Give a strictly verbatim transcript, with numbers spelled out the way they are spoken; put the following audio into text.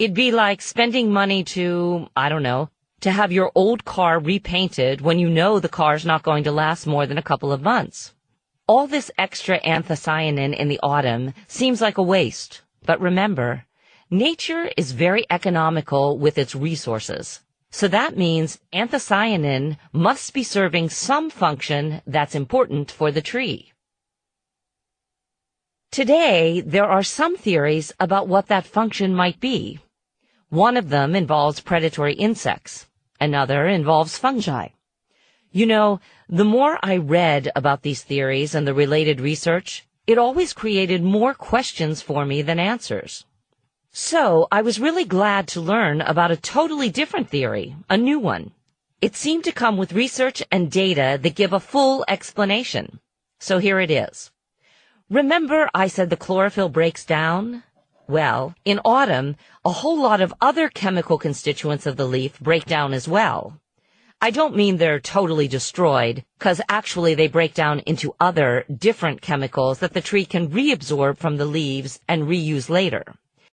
It'd be like spending money to, I don't know, to have your old car repainted when you know the car's not going to last more than a couple of months. All this extra anthocyanin in the autumn seems like a waste, but remember, nature is very economical with its resources. So that means anthocyanin must be serving some function that's important for the tree. Today, there are some theories about what that function might be. One of them involves predatory insects. Another involves fungi. You know, the more I read about these theories and the related research, it always created more questions for me than answers. So I was really glad to learn about a totally different theory, a new one. It seemed to come with research and data that give a full explanation. So here it is. Remember I said the chlorophyll breaks down? Well, in autumn, a whole lot of other chemical constituents of the leaf break down as well. I don't mean they're totally destroyed, because actually they break down into other, different chemicals that the tree can reabsorb from the leaves and reuse later.